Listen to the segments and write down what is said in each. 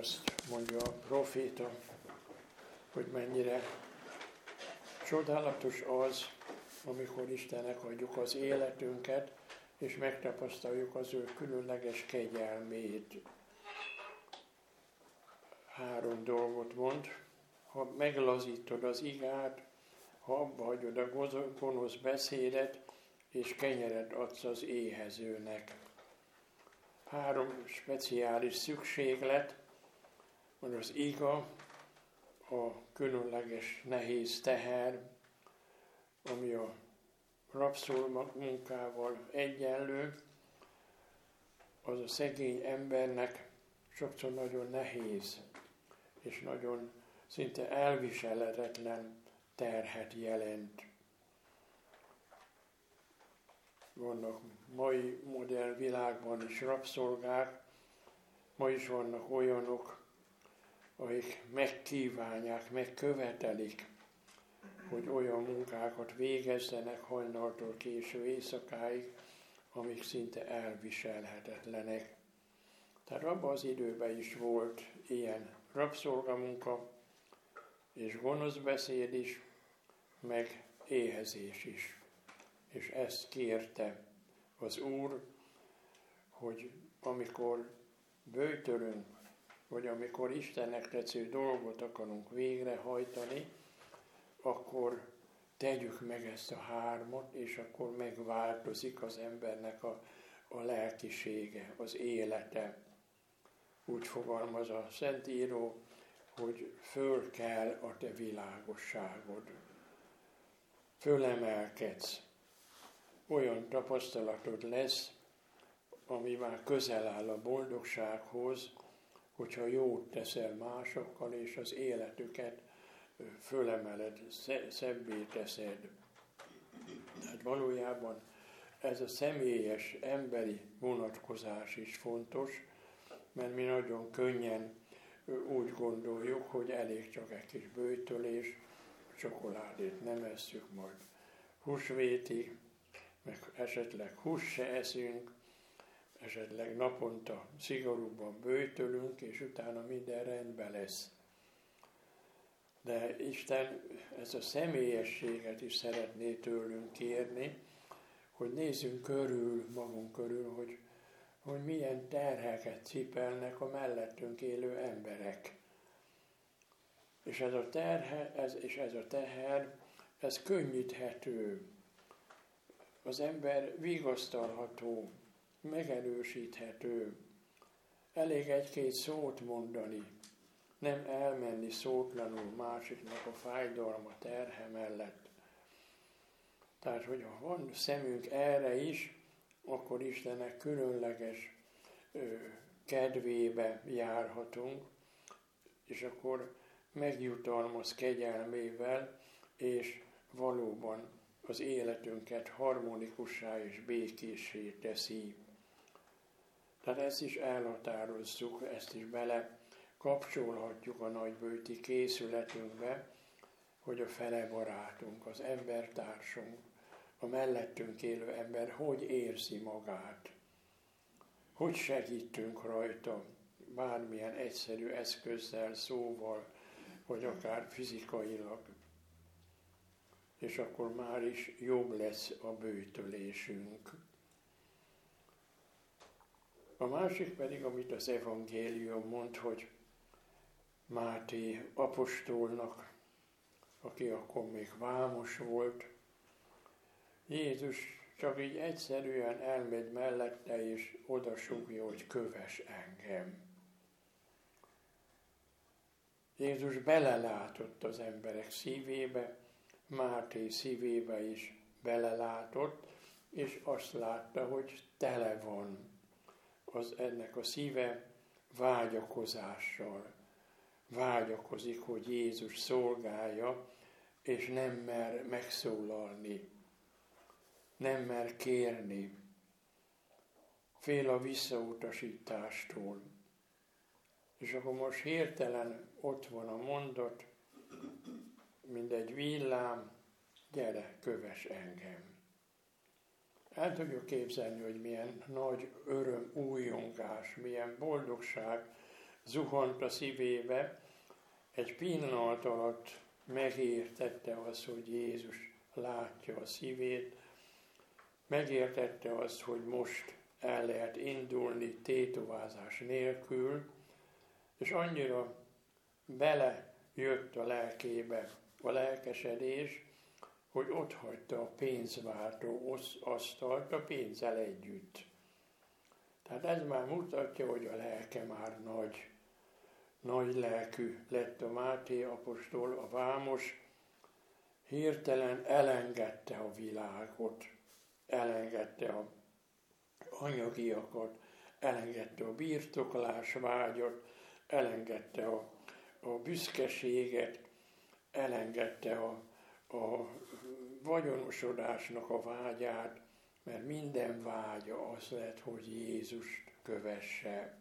azt mondja a proféta, hogy mennyire csodálatos az, amikor Istennek adjuk az életünket, és megtapasztaljuk az ő különleges kegyelmét. 3 dolgot mond: ha meglazítod az igát, ha abba hagyod a gonosz beszédet, és kenyeret adsz az éhezőnek. 3 speciális szükséglet van: az iga, a különleges nehéz teher, ami a rabszolgamunkával egyenlő, az a szegény embernek sokszor nagyon nehéz, és nagyon szinte elviselhetetlen terhet jelent. Vannak mai modern világban is rabszolgák, ma is vannak olyanok, akik megkívánják, megkövetelik, hogy olyan munkákat végezzenek hajnaltól késő éjszakáig, amik szinte elviselhetetlenek. Tehát abban az időben is volt ilyen rabszolgamunka, és gonosz beszéd is, meg éhezés is. És ezt kérte az Úr, hogy amikor böjtölünk, vagy amikor Istennek tetsző dolgot akarunk végrehajtani, akkor tegyük meg ezt a 3, és akkor megváltozik az embernek a lelkisége, az élete. Úgy fogalmaz a Szentíró, hogy föl kell a te világosságod. Fölemelkedsz. Olyan tapasztalatod lesz, ami már közel áll a boldogsághoz, hogyha jót teszel másokkal, és az életüket fölemeled, szebbé teszed. Tehát valójában ez a személyes, emberi vonatkozás is fontos, mert mi nagyon könnyen úgy gondoljuk, hogy elég csak egy kis böjtölés, csokoládét nem esszük, majd húsvétig, meg esetleg húst se eszünk, esetleg naponta szigorúbban böjtölünk, és utána minden rendben lesz. De Isten ezt a személyességet is szeretné tőlünk kérni, hogy nézzünk körül, magunk körül, hogy milyen terheket cipelnek a mellettünk élő emberek. És ez a teher, ez könnyíthető. Az ember vigasztalható, megerősíthető. Elég 1-2 szót mondani, nem elmenni szótlanul másiknak a fájdalma, terhe mellett. Tehát, hogyha van szemünk erre is, akkor Istennek különleges kedvébe járhatunk, és akkor megjutalmaz kegyelmével, és valóban az életünket harmonikussá és békéssé teszi. Tehát ezt is elhatározzuk, ezt is bele kapcsolhatjuk a nagyböjti készületünkbe, hogy a fele barátunk, az embertársunk, a mellettünk élő ember hogy érzi magát, hogy segítünk rajta, bármilyen egyszerű eszközzel, szóval, vagy akár fizikailag. És akkor már is jobb lesz a böjtölésünk. A másik pedig, amit az evangélium mond, hogy Máté apostolnak, aki akkor még vámos volt, Jézus csak így egyszerűen elmegy mellette, és odasúgja, hogy kövess engem. Jézus belelátott az emberek szívébe, Máté szívébe is belelátott, és azt látta, hogy tele van ennek a szíve vágyakozással. Vágyakozik, hogy Jézus szolgálja, és nem mer megszólalni, nem mer kérni, fél a visszautasítástól. És akkor most hirtelen ott van a mondat, mint egy villám, gyere, kövess engem. El tudjuk képzelni, hogy milyen nagy öröm, újongás, milyen boldogság zuhant a szívébe, egy pillanat alatt megértette azt, hogy Jézus látja a szívét, megértette azt, hogy most el lehet indulni tétovázás nélkül, és annyira belejött a lelkébe a lelkesedés, hogy otthagyta a pénzváltó asztalt a pénzzel együtt. Tehát ez már mutatja, hogy a lelke már nagy lelkű lett a Máté apostol, a vámos, hirtelen elengedte a világot, elengedte a anyagiakat, elengedte a birtoklás vágyat, elengedte a büszkeséget, elengedte a vagyonosodásnak a vágyát, mert minden vágya az lett, hogy Jézust kövesse.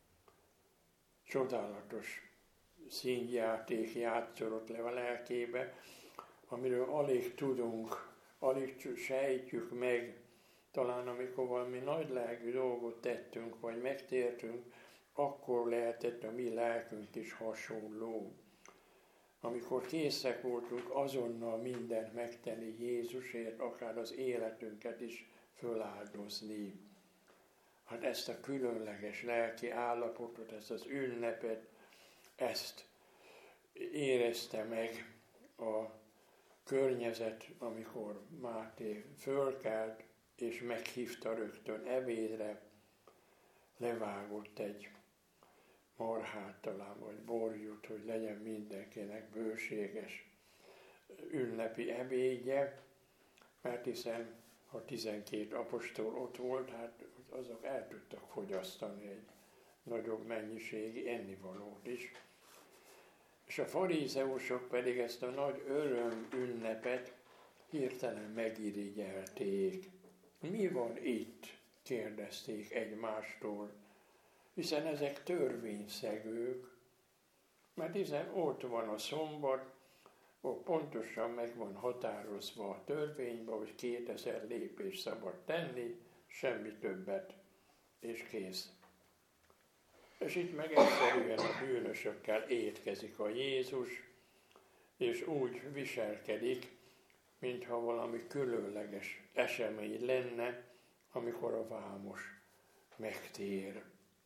Csodálatos színjáték játszolott le a lelkébe, amiről alig tudunk, alig sejtjük meg, talán amikor valami nagy lelkű dolgot tettünk, vagy megtértünk, akkor lehetett a mi lelkünk is hasonló. Amikor készek voltunk azonnal mindent megtenni Jézusért, akár az életünket is föláldozni. Hát ezt a különleges lelki állapotot, ezt az ünnepet, ezt érezte meg a környezet, amikor Máté fölkelt, és meghívta rögtön ebédre, levágott egy marhát talán, vagy borjút, hogy legyen mindenkinek bőséges ünnepi ebédje, mert hiszen ha 12 apostol ott volt, hát azok el tudtak fogyasztani egy nagyobb mennyiségi ennivalót is. És a farizeusok pedig ezt a nagy öröm ünnepet hirtelen megirigyelték. Mi van itt? Kérdezték egymástól, hiszen ezek törvényszegők, mert hiszen ott van a szombat, ott pontosan meg van határozva a törvényben, hogy 2000 lépés szabad tenni, semmi többet, és kész. És itt meg egyszerűen a bűnösökkel étkezik a Jézus, és úgy viselkedik, mintha valami különleges esemény lenne, amikor a vámos megtér.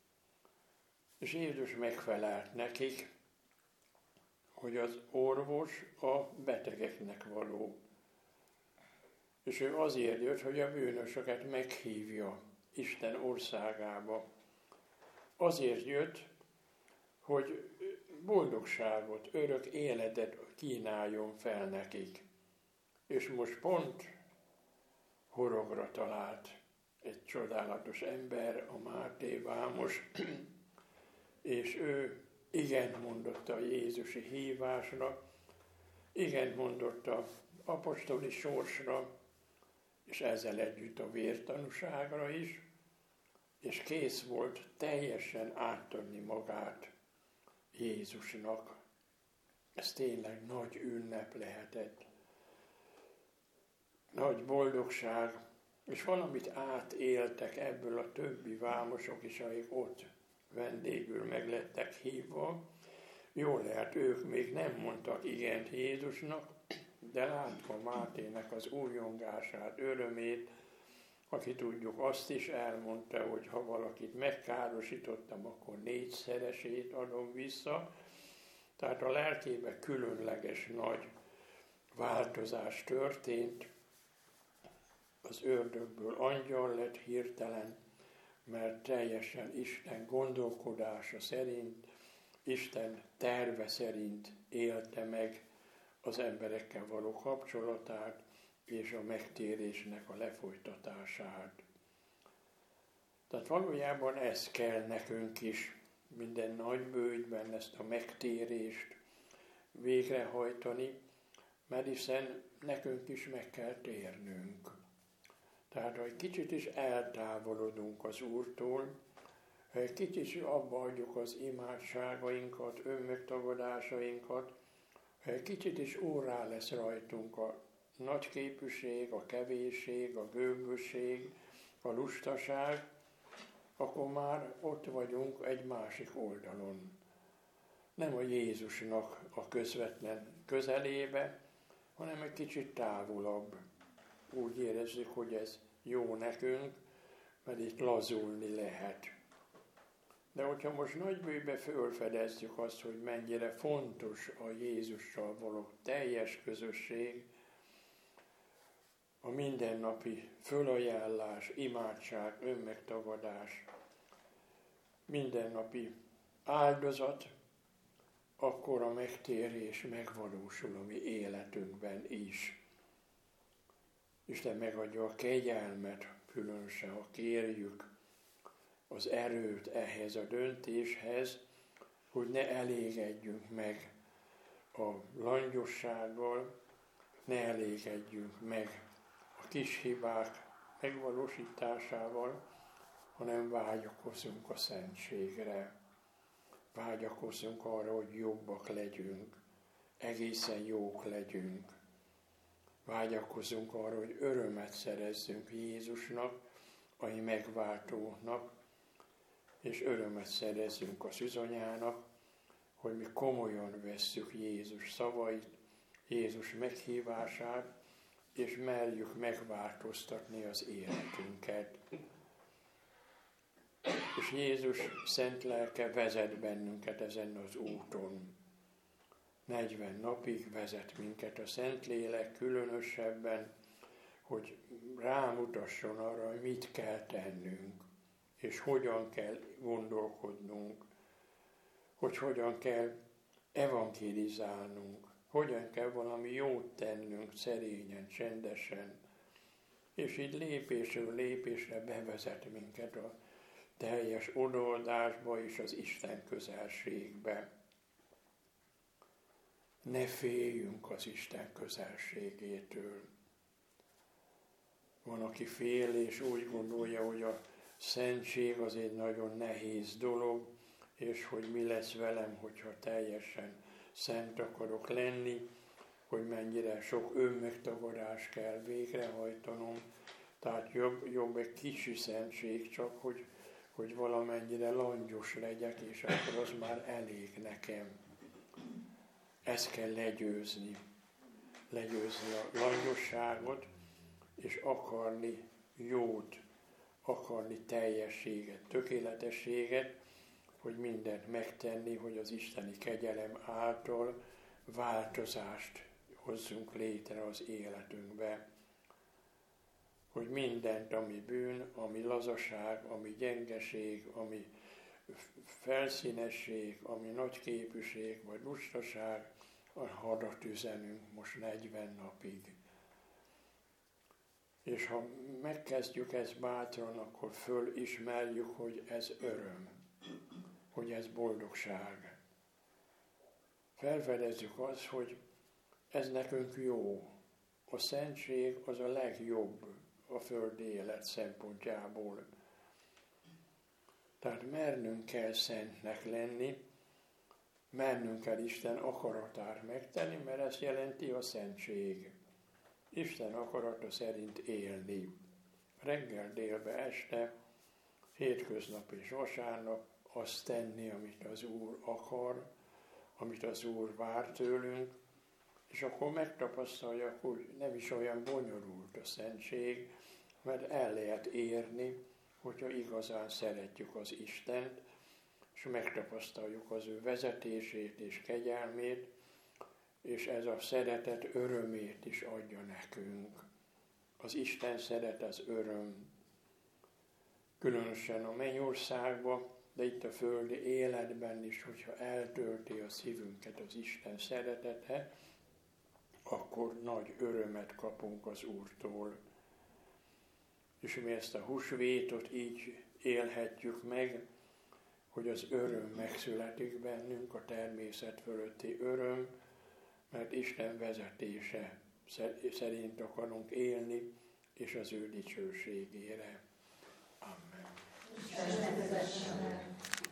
És Jézus megfelelt nekik, hogy az orvos a betegeknek való. És ő azért jött, hogy a bűnösöket meghívja Isten országába. Azért jött, hogy boldogságot, örök életet kínáljon fel nekik. És most pont horogra talált egy csodálatos ember, a Máté vámos, és ő igent mondott a Jézusi hívásra, igent mondott az apostoli sorsra, és ezzel együtt a vértanúságra is, és kész volt teljesen átadni magát Jézusnak. Ez tényleg nagy ünnep lehetett. Nagy boldogság, és valamit átéltek ebből a többi vámosok is, akik ott vendégül meg lettek hívva. Jól lehet, ők még nem mondtak igent Jézusnak, de látva Mátének az újongását, örömét, aki tudjuk azt is elmondta, hogy ha valakit megkárosítottam, akkor 4-szeresét adom vissza. Tehát a lelkében különleges nagy változás történt. Az ördögből angyal lett hirtelen, mert teljesen Isten gondolkodása szerint, Isten terve szerint élte meg az emberekkel való kapcsolatát és a megtérésnek a lefolytatását. Tehát valójában ez kell nekünk is minden nagy bőjtben, ezt a megtérést végrehajtani, mert hiszen nekünk is meg kell térnünk. Tehát, ha egy kicsit is eltávolodunk az Úrtól, ha egy kicsit is abba adjuk az imádságainkat, önmegtagadásainkat, ha egy kicsit is órá lesz rajtunk a nagyképűség, a kevésség, a gőgösség, a lustaság, akkor már ott vagyunk egy másik oldalon. Nem a Jézusnak a közvetlen közelébe, hanem egy kicsit távolabb. Úgy érezzük, hogy ez jó nekünk, mert itt lazulni lehet. De hogyha most nagybőjbe felfedezzük azt, hogy mennyire fontos a Jézussal való teljes közösség, a mindennapi fölajánlás, imádság, önmegtagadás, mindennapi áldozat, akkor a megtérés megvalósul a mi életünkben is. Isten megadja a kegyelmet, különösen ha kérjük az erőt ehhez a döntéshez, hogy ne elégedjünk meg a langyossággal, ne elégedjünk meg a kis hibák megvalósításával, hanem vágyakozzunk a szentségre. Vágyakozzunk arra, hogy jobbak legyünk, egészen jók legyünk. Vágyakozzunk arra, hogy örömet szerezzünk Jézusnak, a mi megváltónak, és örömet szerezzünk a szüzanyának, hogy mi komolyan vesszük Jézus szavait, Jézus meghívását, és merjük megváltoztatni az életünket. És Jézus szent lelke vezet bennünket ezen az úton. 40 napig vezet minket a Szentlélek különösebben, hogy rámutasson arra, hogy mit kell tennünk, és hogyan kell gondolkodnunk, hogy hogyan kell evangelizálnunk, hogyan kell valami jót tennünk szerényen, csendesen, és így lépésről lépésre bevezet minket a teljes odaadásba és az Isten közelségbe. Ne féljünk az Isten közelségétől. Van, aki fél, és úgy gondolja, hogy a szentség az egy nagyon nehéz dolog, és hogy mi lesz velem, hogyha teljesen szent akarok lenni, hogy mennyire sok önmegtagadás kell végrehajtanom. Tehát jobb egy kicsi szentség, csak hogy valamennyire langyos legyek, és akkor az már elég nekem. Ezt kell legyőzni a langyosságot, és akarni jót, akarni teljességet, tökéletességet, hogy mindent megtenni, hogy az isteni kegyelem által változást hozzunk létre az életünkbe. Hogy mindent, ami bűn, ami lazaság, ami gyengeség, ami felszínesség, ami nagyképűség vagy lustaság, a hadat üzenünk most 40 napig. És ha megkezdjük ezt bátran, akkor fölismerjük, hogy ez öröm, hogy ez boldogság. Felfedezzük azt, hogy ez nekünk jó. A szentség az a legjobb a földi élet szempontjából. Tehát mernünk kell szentnek lenni, mernünk kell Isten akaratát megtenni, mert ez jelenti a szentség. Isten akarata szerint élni. Reggel, délbe, este, hétköznap és vasárnap azt tenni, amit az Úr akar, amit az Úr vár tőlünk, és akkor megtapasztalják, hogy nem is olyan bonyolult a szentség, mert el lehet érni, hogyha igazán szeretjük az Istent, és megtapasztaljuk az ő vezetését és kegyelmét, és ez a szeretet örömét is adja nekünk. Az Isten szeret az öröm. Különösen a mennyországban, de itt a földi életben is, hogyha eltölti a szívünket az Isten szeretete, akkor nagy örömet kapunk az Úrtól. És mi ezt a húsvétot így élhetjük meg, hogy az öröm megszületik bennünk, a természet fölötti öröm, mert Isten vezetése szerint akarunk élni, és az ő dicsőségére. Amen.